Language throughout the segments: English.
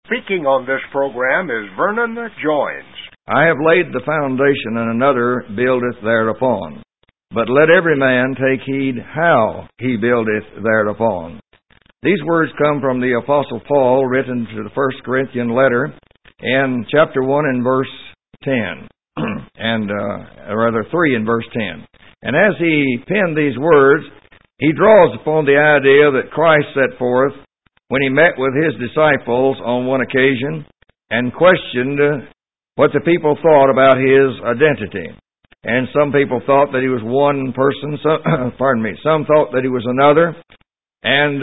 Speaking on this program is Vernon Joines. I have laid the foundation, and another buildeth thereupon. But let every man take heed how he buildeth thereupon. These words come from the Apostle Paul, written to the 1 Corinthian letter, in chapter 1 and verse 10, and rather 3 and verse 10. And as he penned these words, he draws upon the idea that Christ set forth when he met with his disciples on one occasion and questioned what the people thought about his identity. And some people thought that he was one person, some thought that he was another. And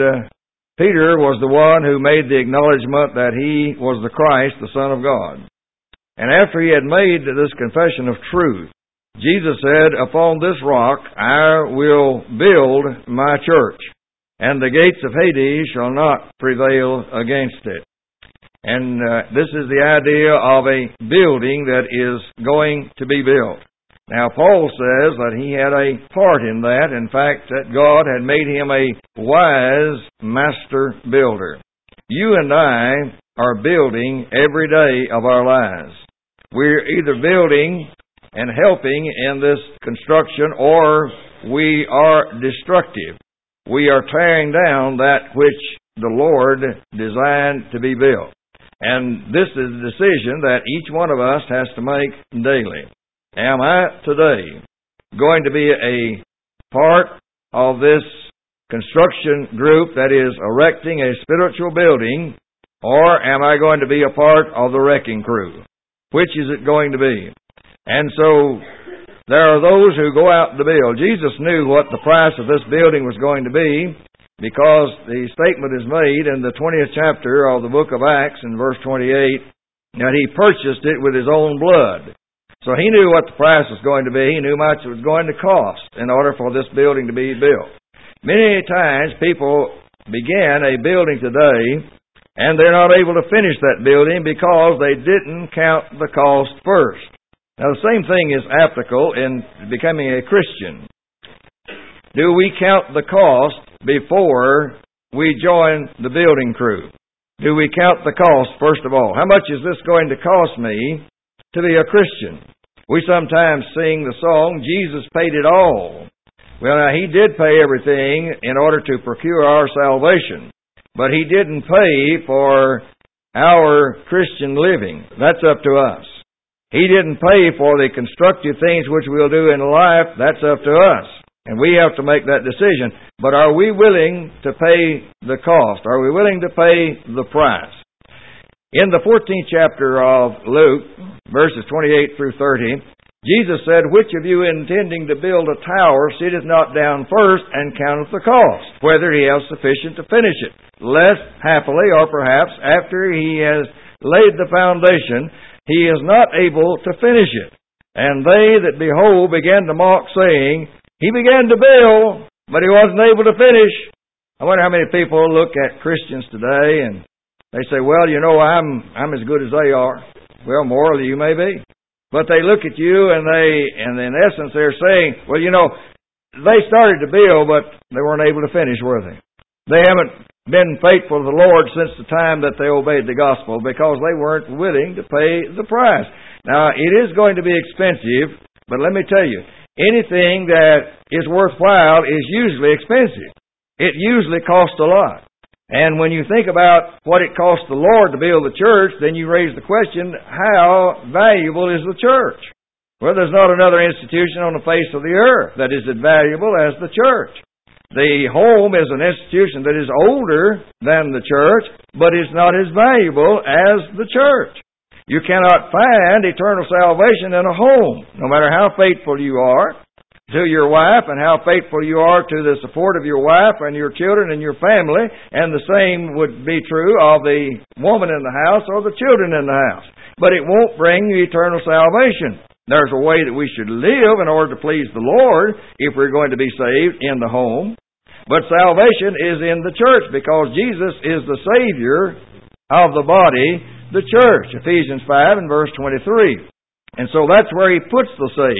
Peter was the one who made the acknowledgement that he was the Christ, the Son of God. And after he had made this confession of truth, Jesus said, "Upon this rock I will build my church, and the gates of Hades shall not prevail against it." And this is the idea of a building that is going to be built. Now, Paul says that he had a part in that. In fact, that God had made him a wise master builder. You and I are building every day of our lives. We're either building and helping in this construction, or we are destructive. We are tearing down that which the Lord designed to be built. And this is a decision that each one of us has to make daily. Am I today going to be a part of this construction group that is erecting a spiritual building, or am I going to be a part of the wrecking crew? Which is it going to be? And so there are those who go out to build. Jesus knew what the price of this building was going to be, because the statement is made in the 20th chapter of the book of Acts in verse 28 that he purchased it with his own blood. So he knew what the price was going to be. He knew how much it was going to cost in order for this building to be built. Many times people begin a building today and they're not able to finish that building because they didn't count the cost first. Now, the same thing is applicable in becoming a Christian. Do we count the cost before we join the building crew? Do we count the cost, first of all? How much is this going to cost me to be a Christian? We sometimes sing the song, "Jesus paid it all." Well, now, He did pay everything in order to procure our salvation, but He didn't pay for our Christian living. That's up to us. He didn't pay for the constructive things which we'll do in life. That's up to us. And we have to make that decision. But are we willing to pay the cost? Are we willing to pay the price? In the 14th chapter of Luke, verses 28 through 30, Jesus said, "Which of you intending to build a tower sitteth not down first and counteth the cost, whether he have sufficient to finish it, lest happily, or perhaps after he has laid the foundation, he is not able to finish it. And they that behold began to mock, saying, He began to build, but he wasn't able to finish." I wonder how many people look at Christians today and they say, "Well, you know, I'm as good as they are." Well, morally you may be. But they look at you and in essence they're saying, "Well, you know, they started to build, but they weren't able to finish, were they? They haven't been faithful to the Lord since the time that they obeyed the gospel because they weren't willing to pay the price." Now, it is going to be expensive, but let me tell you, anything that is worthwhile is usually expensive. It usually costs a lot. And when you think about what it costs the Lord to build the church, then you raise the question, how valuable is the church? Well, there's not another institution on the face of the earth that is as valuable as the church. The home is an institution that is older than the church, but is not as valuable as the church. You cannot find eternal salvation in a home, no matter how faithful you are to your wife and how faithful you are to the support of your wife and your children and your family, and the same would be true of the woman in the house or the children in the house. But it won't bring you eternal salvation. There's a way that we should live in order to please the Lord if we're going to be saved in the home. But salvation is in the church because Jesus is the Savior of the body, the church. Ephesians 5 and verse 23. And so that's where He puts the saved.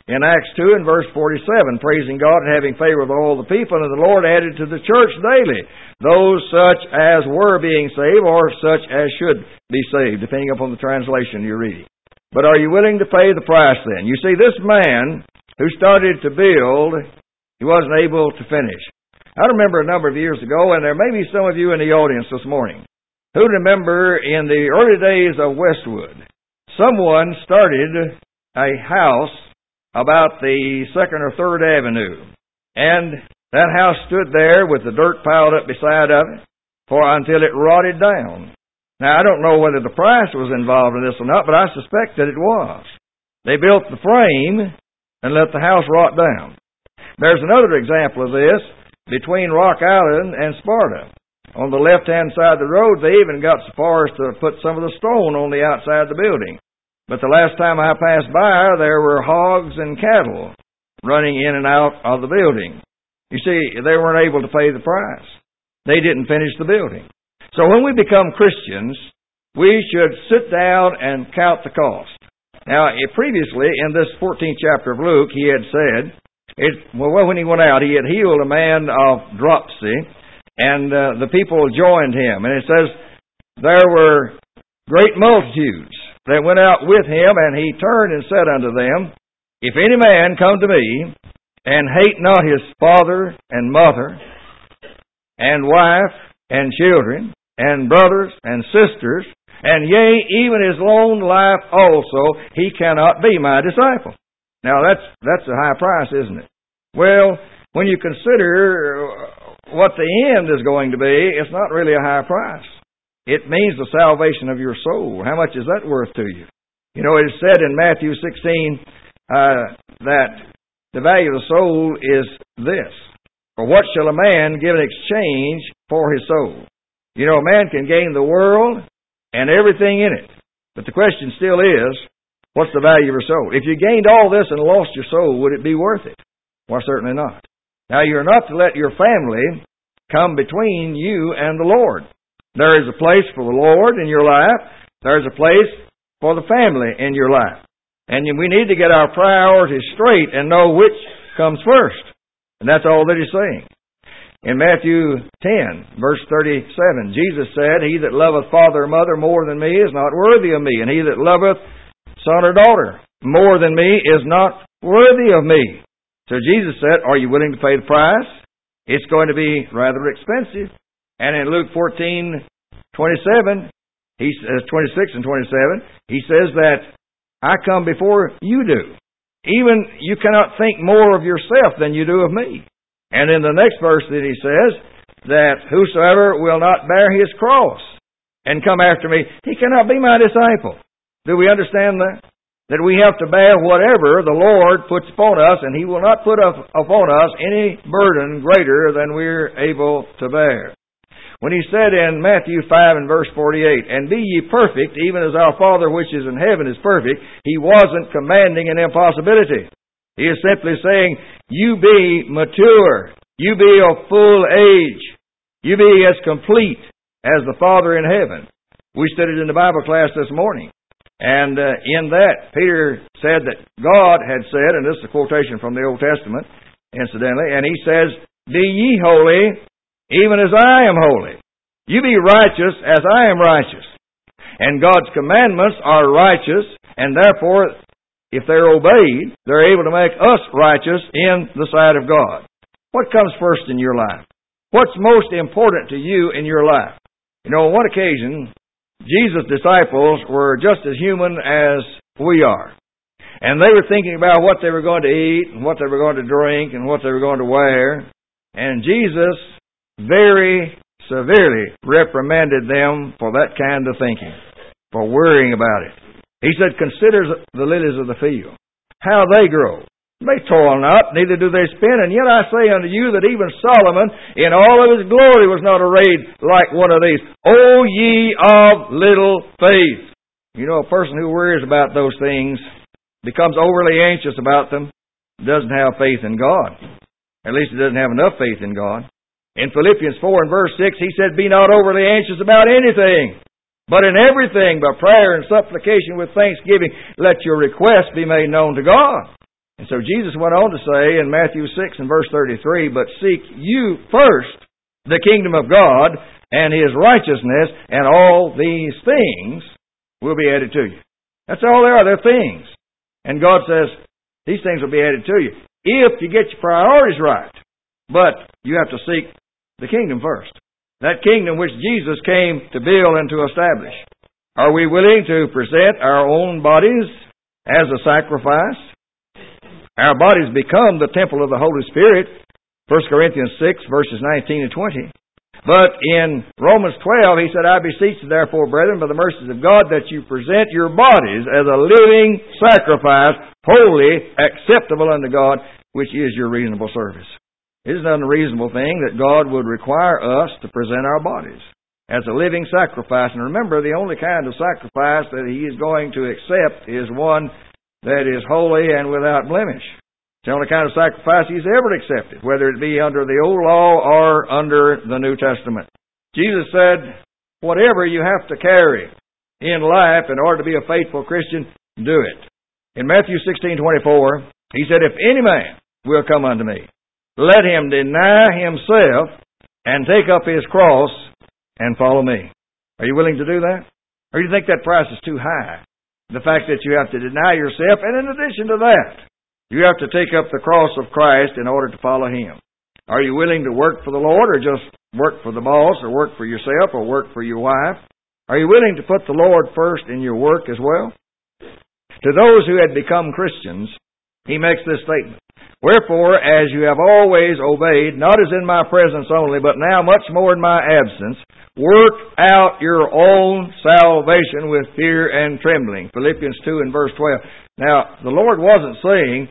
in Acts 2 and verse 47, praising God and having favor with all the people, and the Lord added to the church daily those such as were being saved or such as should be saved, depending upon the translation you're reading. But are you willing to pay the price then? You see, this man who started to build, he wasn't able to finish. I remember a number of years ago, and there may be some of you in the audience this morning who remember in the early days of Westwood, someone started a house about the 2nd or 3rd Avenue. And that house stood there with the dirt piled up beside of it until it rotted down. Now, I don't know whether the price was involved in this or not, but I suspect that it was. They built the frame and let the house rot down. There's another example of this between Rock Island and Sparta. On the left-hand side of the road, they even got so far as to put some of the stone on the outside of the building. But the last time I passed by, there were hogs and cattle running in and out of the building. You see, they weren't able to pay the price. They didn't finish the building. So when we become Christians, we should sit down and count the cost. Now, previously, in this 14th chapter of Luke, he had said, when he went out, he had healed a man of dropsy, and the people joined him. And it says, there were great multitudes that went out with him, and he turned and said unto them, If any man come to me, and hate not his father and mother, and wife, and children, and brothers, and sisters, and yea, even his own life also, he cannot be my disciple. Now, that's a high price, isn't it? Well, when you consider what the end is going to be, it's not really a high price. It means the salvation of your soul. How much is that worth to you? You know, it is said in Matthew 16 that the value of the soul is this. For what shall a man give in exchange for his soul? You know, a man can gain the world and everything in it. But the question still is, what's the value of your soul? If you gained all this and lost your soul, would it be worth it? Well, certainly not. Now, you're not to let your family come between you and the Lord. There is a place for the Lord in your life. There's a place for the family in your life. And we need to get our priorities straight and know which comes first. And that's all that he's saying. In Matthew 10, verse 37, Jesus said, He that loveth father or mother more than me is not worthy of me, and he that loveth son or daughter more than me is not worthy of me. So Jesus said, are you willing to pay the price? It's going to be rather expensive. And in Luke 14:27, he says, 26 and 27, he says that I come before you do. Even you cannot think more of yourself than you do of me. And in the next verse that he says that whosoever will not bear his cross and come after me, he cannot be my disciple. Do we understand that? That we have to bear whatever the Lord puts upon us, and He will not put upon us any burden greater than we're able to bear. When He said in Matthew 5 and verse 48, And be ye perfect, even as our Father which is in heaven is perfect, He wasn't commanding an impossibility. He is simply saying, you be mature, you be of full age, you be as complete as the Father in heaven. We studied in the Bible class this morning. And in that, Peter said that God had said, and this is a quotation from the Old Testament, incidentally, and he says, Be ye holy, even as I am holy. You be righteous as I am righteous. And God's commandments are righteous, and therefore, if they're obeyed, they're able to make us righteous in the sight of God. What comes first in your life? What's most important to you in your life? You know, on one occasion, Jesus' disciples were just as human as we are. And they were thinking about what they were going to eat, and what they were going to drink, and what they were going to wear. And Jesus very severely reprimanded them for that kind of thinking, for worrying about it. He said, Consider the lilies of the field, how they grow. They toil not, neither do they spin, and yet I say unto you that even Solomon in all of his glory was not arrayed like one of these. O ye of little faith. You know, a person who worries about those things, becomes overly anxious about them, doesn't have faith in God. At least he doesn't have enough faith in God. In Philippians 4 and verse 6, he said, Be not overly anxious about anything, but in everything, by prayer and supplication with thanksgiving, let your requests be made known to God. And so Jesus went on to say in Matthew 6 and verse 33, but seek you first the kingdom of God and His righteousness, and all these things will be added to you. That's all they are. They're things. And God says, these things will be added to you if you get your priorities right. But you have to seek the kingdom first. That kingdom which Jesus came to build and to establish. Are we willing to present our own bodies as a sacrifice? Our bodies become the temple of the Holy Spirit, 1 Corinthians 6, verses 19 and 20. But in Romans 12, he said, I beseech you therefore, brethren, by the mercies of God, that you present your bodies as a living sacrifice, holy, acceptable unto God, which is your reasonable service. It is an unreasonable thing that God would require us to present our bodies as a living sacrifice. And remember, the only kind of sacrifice that He is going to accept is one that is holy and without blemish. It's the only kind of sacrifice He's ever accepted, whether it be under the Old Law or under the New Testament. Jesus said, whatever you have to carry in life in order to be a faithful Christian, do it. In Matthew 16:24, He said, if any man will come unto me, let him deny himself and take up his cross and follow me. Are you willing to do that? Or do you think that price is too high? The fact that you have to deny yourself, and in addition to that, you have to take up the cross of Christ in order to follow Him. Are you willing to work for the Lord, or just work for the boss, or work for yourself, or work for your wife? Are you willing to put the Lord first in your work as well? To those who had become Christians, He makes this statement. Wherefore, as you have always obeyed, not as in my presence only, but now much more in my absence, work out your own salvation with fear and trembling. Philippians 2 and verse 12. Now, the Lord wasn't saying,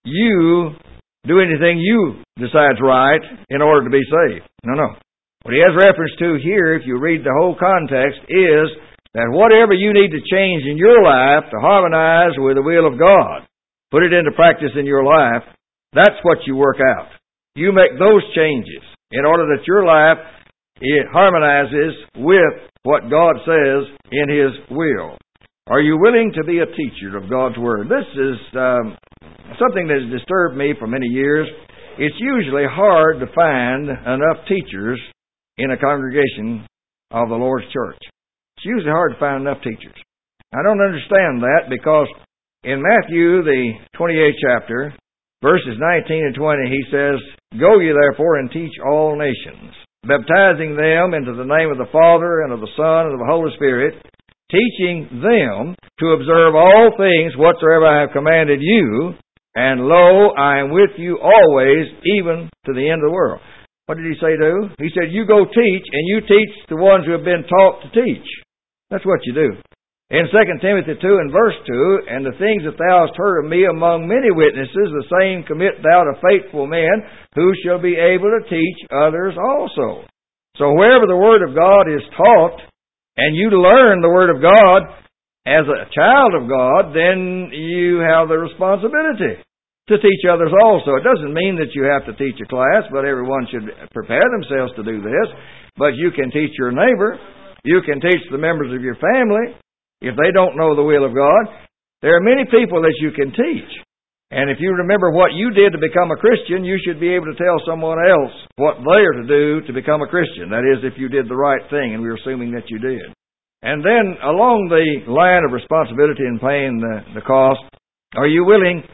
you do anything you decide's right in order to be saved. No. What He has reference to here, if you read the whole context, is that whatever you need to change in your life to harmonize with the will of God, put it into practice in your life, that's what you work out. You make those changes in order that your life it harmonizes with what God says in His will. Are you willing to be a teacher of God's Word? This is something that has disturbed me for many years. It's usually hard to find enough teachers in a congregation of the Lord's church. It's usually hard to find enough teachers. I don't understand that because in Matthew, the 28th chapter, verses 19 and 20, He says, Go ye therefore and teach all nations, baptizing them into the name of the Father and of the Son and of the Holy Spirit, teaching them to observe all things whatsoever I have commanded you, and lo, I am with you always, even to the end of the world. What did He say do? He said, you go teach, and you teach the ones who have been taught to teach. That's what you do. In 2 Timothy 2 and verse 2, and the things that thou hast heard of me among many witnesses, the same commit thou to faithful men, who shall be able to teach others also. So wherever the Word of God is taught, and you learn the Word of God as a child of God, then you have the responsibility to teach others also. It doesn't mean that you have to teach a class, but everyone should prepare themselves to do this. But you can teach your neighbor. You can teach the members of your family. If they don't know the will of God, there are many people that you can teach. And if you remember what you did to become a Christian, you should be able to tell someone else what they are to do to become a Christian. That is, if you did the right thing, and we're assuming that you did. And then, along the line of responsibility in paying the cost, are you willing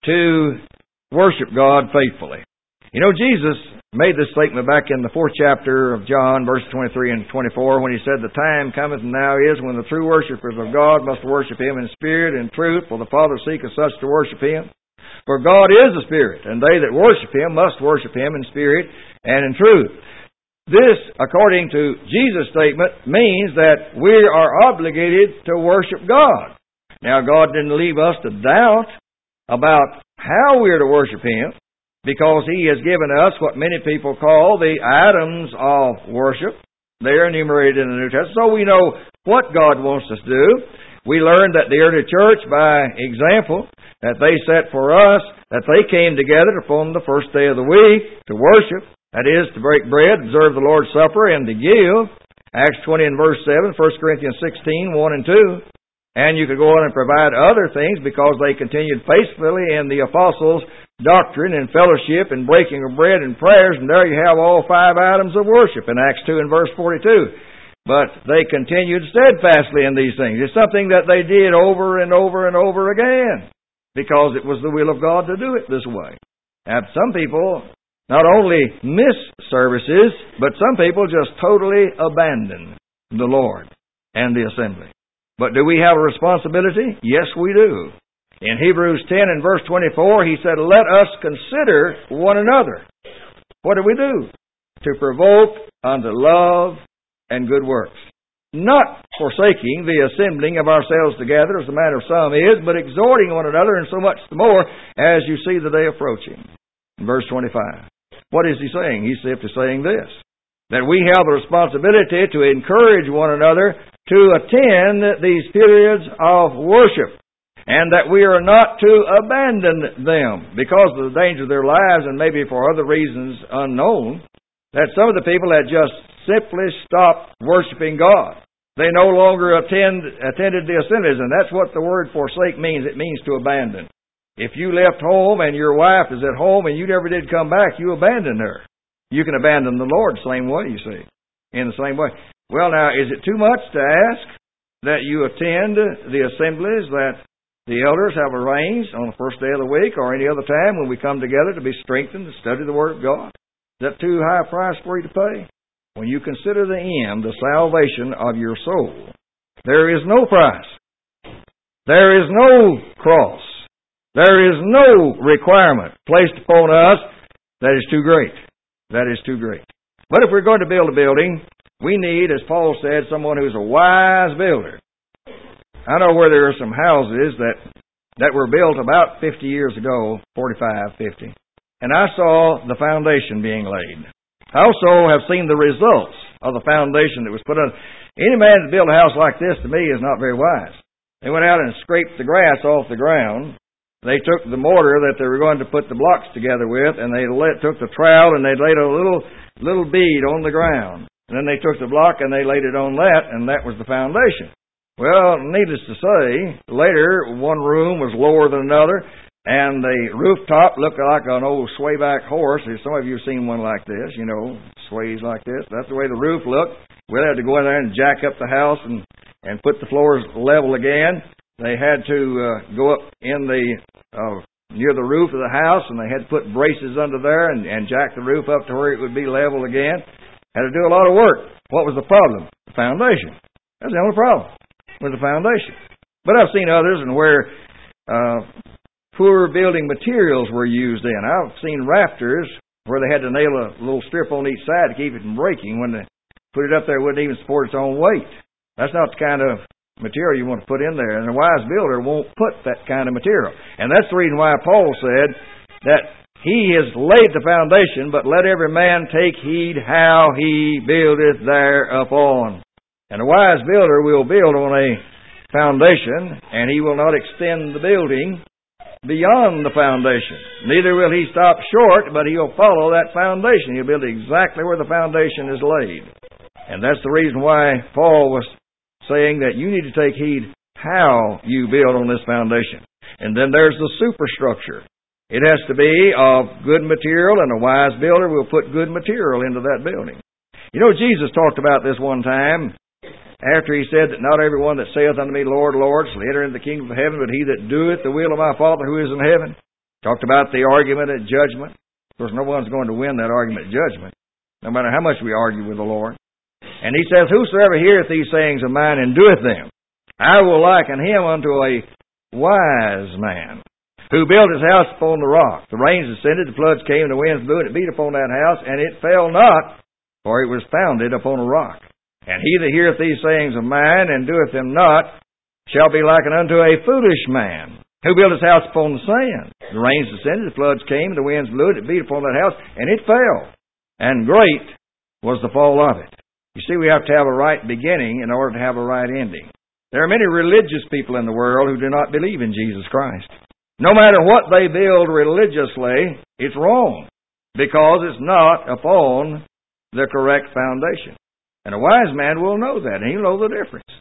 to worship God faithfully? You know, Jesus made this statement back in the 4th chapter of John, verses 23 and 24, when He said, The time cometh and now is when the true worshipers of God must worship Him in spirit and truth, for the Father seeketh such to worship Him. For God is a spirit, and they that worship Him must worship Him in spirit and in truth. This, according to Jesus' statement, means that we are obligated to worship God. Now, God didn't leave us to doubt about how we're to worship Him, because He has given us what many people call the items of worship. They're enumerated in the New Testament, so we know what God wants us to do. We learned that the early church, by example, that they set for us, that they came together upon the first day of the week to worship. That is, to break bread, observe the Lord's Supper, and to give. Acts 20 and verse 7, 1 Corinthians 16, 1 and 2. And you could go on and provide other things because they continued faithfully in the apostles' doctrine and fellowship and breaking of bread and prayers, and there you have all 5 items of worship in Acts 2 and verse 42. But they continued steadfastly in these things. It's something that they did over and over and over again because it was the will of God to do it this way. And some people not only miss services, but some people just totally abandon the Lord and the assembly. But do we have a responsibility? Yes, we do. In Hebrews 10 and verse 24, he said, "Let us consider one another." What do we do? To provoke unto love and good works. Not forsaking the assembling of ourselves together, as the manner of some is, but exhorting one another, and so much the more as you see the day approaching. In verse 25. What is he saying? He's simply saying this, that we have a responsibility to encourage one another to attend these periods of worship, and that we are not to abandon them because of the danger of their lives and maybe for other reasons unknown, that some of the people had just simply stopped worshiping God. They no longer attended the assemblies, and that's what the word forsake means. It means to abandon. If you left home and your wife is at home and you never did come back, you abandoned her. You can abandon the Lord the same way, you see, in the same way. Well, now, is it too much to ask that you attend the assemblies that the elders have arranged on the first day of the week or any other time when we come together to be strengthened to study the Word of God? Is that too high a price for you to pay? When you consider the end, the salvation of your soul, there is no price. There is no cross. There is no requirement placed upon us that is too great. That is too great. But if we're going to build a building, we need, as Paul said, someone who's a wise builder. I know where there are some houses that were built about 50 years ago, 45, 50, and I saw the foundation being laid. I also have seen the results of the foundation that was put on. Any man that built a house like this, to me, is not very wise. They went out and scraped the grass off the ground. They took the mortar that they were going to put the blocks together with, and they took the trowel and they laid a little bead on the ground. And then they took the block and they laid it on that, and that was the foundation. Well, needless to say, later one room was lower than another, and the rooftop looked like an old swayback horse. Some of you have seen one like this, sways like this. That's the way the roof looked. We had to go in there and jack up the house and put the floors level again. They had to go up in near the roof of the house, and they had to put braces under there and jack the roof up to where it would be level again. Had to do a lot of work. What was the problem? The foundation. That's the only problem, was the foundation. But I've seen others and where poor building materials were used in. I've seen rafters where they had to nail a little strip on each side to keep it from breaking. When they put it up there, it wouldn't even support its own weight. That's not the kind of material you want to put in there, and a wise builder won't put that kind of material. And that's the reason why Paul said that he has laid the foundation, but let every man take heed how he buildeth thereupon. And a wise builder will build on a foundation, and he will not extend the building beyond the foundation. Neither will he stop short, but he'll follow that foundation. He'll build exactly where the foundation is laid. And that's the reason why Paul was saying that you need to take heed how you build on this foundation. And then there's the superstructure. It has to be of good material, and a wise builder will put good material into that building. Jesus talked about this one time after he said that not everyone that saith unto me, Lord, Lord, shall enter into the kingdom of heaven, but he that doeth the will of my Father who is in heaven. Talked about the argument at judgment. Of course, no one's going to win that argument at judgment, no matter how much we argue with the Lord. And he says, whosoever heareth these sayings of mine and doeth them, I will liken him unto a wise man, who built his house upon the rock. The rains descended, the floods came, the winds blew, and it beat upon that house, and it fell not, for it was founded upon a rock. And he that heareth these sayings of mine and doeth them not, shall be likened unto a foolish man, who built his house upon the sand. The rains descended, the floods came, the winds blew, it beat upon that house, and it fell. And great was the fall of it. You see, we have to have a right beginning in order to have a right ending. There are many religious people in the world who do not believe in Jesus Christ. No matter what they build religiously, it's wrong, because it's not upon the correct foundation. And a wise man will know that, and he'll know the difference.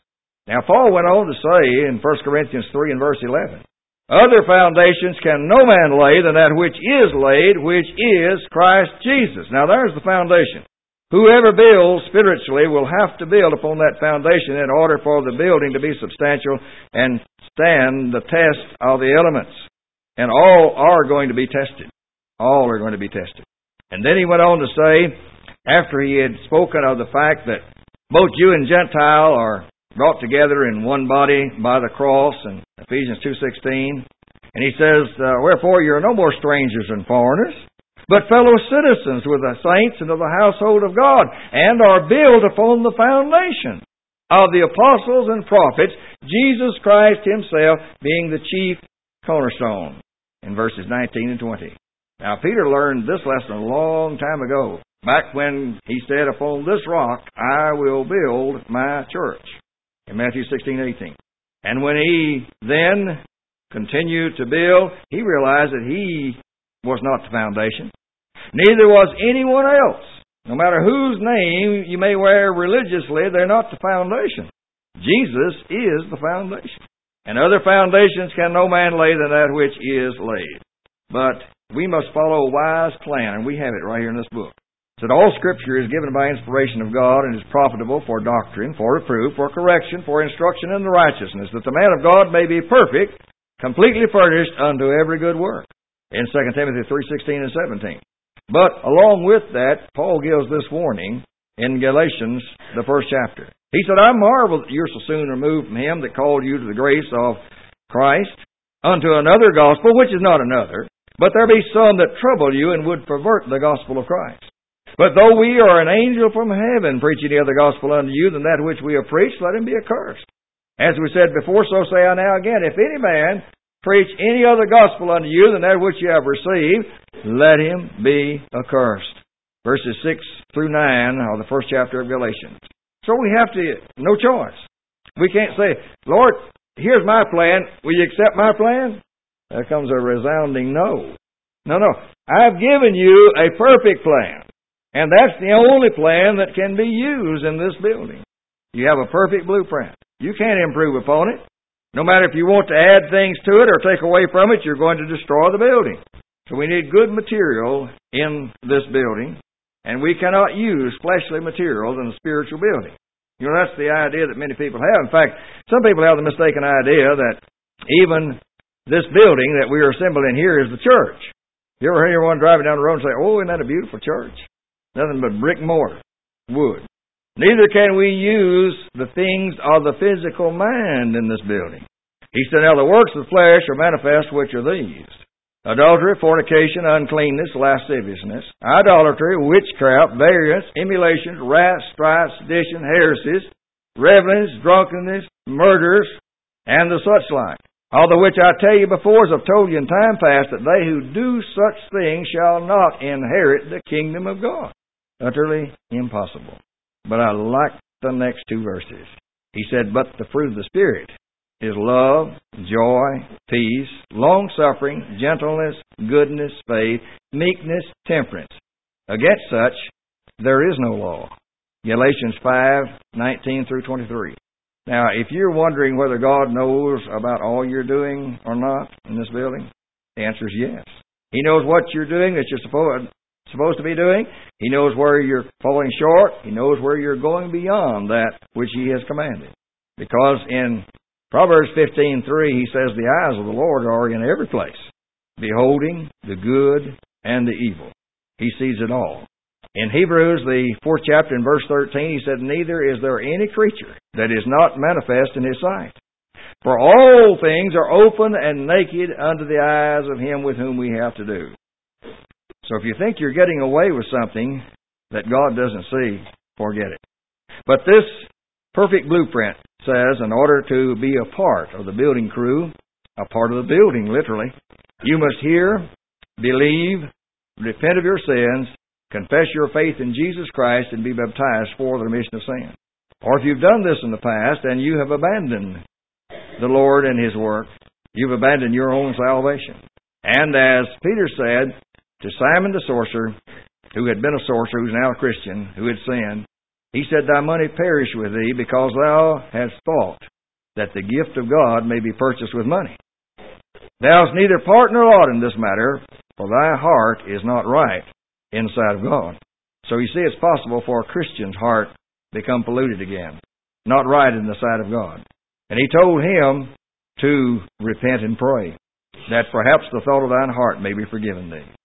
Now, Paul went on to say in 1 Corinthians 3 and verse 11, other foundations can no man lay than that which is laid, which is Christ Jesus. Now, there's the foundation. Whoever builds spiritually will have to build upon that foundation in order for the building to be substantial and stand the test of the elements. And all are going to be tested. All are going to be tested. And then he went on to say, after he had spoken of the fact that both Jew and Gentile are brought together in one body by the cross in Ephesians 2:16, and he says, wherefore you are no more strangers and foreigners, but fellow citizens with the saints and of the household of God, and are built upon the foundation of the apostles and prophets, Jesus Christ himself being the chief cornerstone, in verses 19 and 20. Now, Peter learned this lesson a long time ago, back when he said, upon this rock I will build my church, in Matthew 16:18. And when he then continued to build, he realized that he was not the foundation. Neither was anyone else. No matter whose name you may wear religiously, they're not the foundation. Jesus is the foundation. And other foundations can no man lay than that which is laid. But we must follow a wise plan, and we have it right here in this book. That all Scripture is given by inspiration of God and is profitable for doctrine, for reproof, for correction, for instruction in the righteousness, that the man of God may be perfect, completely furnished unto every good work. In 2 Timothy 3:16 and 17. But along with that, Paul gives this warning in Galatians, the 1st chapter. He said, I marvel that you're so soon removed from him that called you to the grace of Christ unto another gospel, which is not another, but there be some that trouble you and would pervert the gospel of Christ. But though we are an angel from heaven preaching any other gospel unto you than that which we have preached, let him be accursed. As we said before, so say I now again, if any man preach any other gospel unto you than that which you have received, let him be accursed. Verses 6 through 9 of the 1st chapter of Galatians. So we have no choice. We can't say, Lord, here's my plan. Will you accept my plan? There comes a resounding no. No. I've given you a perfect plan. And that's the only plan that can be used in this building. You have a perfect blueprint. You can't improve upon it. No matter if you want to add things to it or take away from it, you're going to destroy the building. So we need good material in this building, and we cannot use fleshly materials in a spiritual building. You know, that's the idea that many people have. In fact, some people have the mistaken idea that even this building that we are assembling here is the church. You ever hear anyone driving down the road and say, oh, isn't that a beautiful church? Nothing but brick and mortar, wood. Neither can we use the things of the physical mind in this building. He said, now the works of the flesh are manifest, which are these: adultery, fornication, uncleanness, lasciviousness, idolatry, witchcraft, variance, emulations, wrath, strife, sedition, heresies, revelings, drunkenness, murders, and the such like. All the which I tell you before, as I've told you in time past, that they who do such things shall not inherit the kingdom of God. Utterly impossible. But I like the next two verses. He said, but the fruit of the Spirit is love, joy, peace, long-suffering, gentleness, goodness, faith, meekness, temperance. Against such there is no law. Galatians 5:19 through 23. Now, if you're wondering whether God knows about all you're doing or not in this building, the answer is yes. He knows what you're doing that you're supposed to be doing. He knows where you're falling short. He knows where you're going beyond that which He has commanded. Because in Proverbs 15:3, He says, the eyes of the Lord are in every place, beholding the good and the evil. He sees it all. In Hebrews, the 4th chapter, in verse 13, he said, neither is there any creature that is not manifest in His sight. For all things are open and naked unto the eyes of Him with whom we have to do. So if you think you're getting away with something that God doesn't see, forget it. But this perfect blueprint says, in order to be a part of the building crew, a part of the building, literally, you must hear, believe, repent of your sins, confess your faith in Jesus Christ, and be baptized for the remission of sin. Or if you've done this in the past and you have abandoned the Lord and His work, you've abandoned your own salvation. And as Peter said to Simon the sorcerer, who had been a sorcerer, who's now a Christian, who had sinned, he said, thy money perish with thee, because thou hast thought that the gift of God may be purchased with money. Thou hast neither part nor lot in this matter, for thy heart is not right in the sight of God. So you see, it's possible for a Christian's heart to become polluted again, not right in the sight of God. And he told him to repent and pray, that perhaps the thought of thine heart may be forgiven thee.